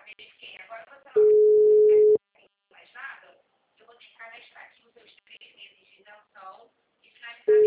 verifiquei. Agora você não mais nada, eu vou ter que cadastrar aqui os seus 3 meses de isenção e finalizar